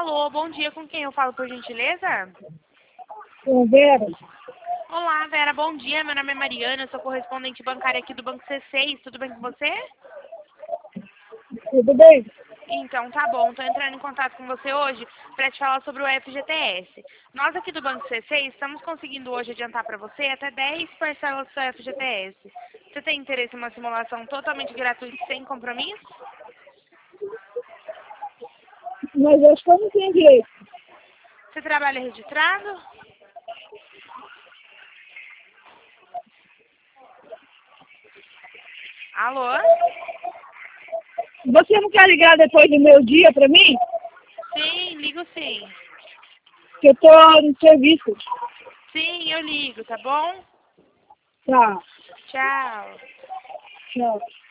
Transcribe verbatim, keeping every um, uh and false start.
Alô, bom dia, com quem eu falo, por gentileza? Com Vera. Olá, Vera, bom dia, meu nome é Mariana, eu sou correspondente bancária aqui do Banco C seis, tudo bem com você? Tudo bem? Então, tá bom, estou entrando em contato com você hoje para te falar sobre o F G T S. Nós aqui do Banco C seis estamos conseguindo hoje adiantar para você até dez parcelas do seu F G T S. Você tem interesse em uma simulação totalmente gratuita e sem compromisso? Mas eu acho que eu não tenho direito. Você trabalha registrado? Alô? Você não quer ligar depois do meu dia para mim? Sim, ligo sim. Que eu tô no serviço. Sim, eu ligo, tá bom? Tá. Tchau. Tchau.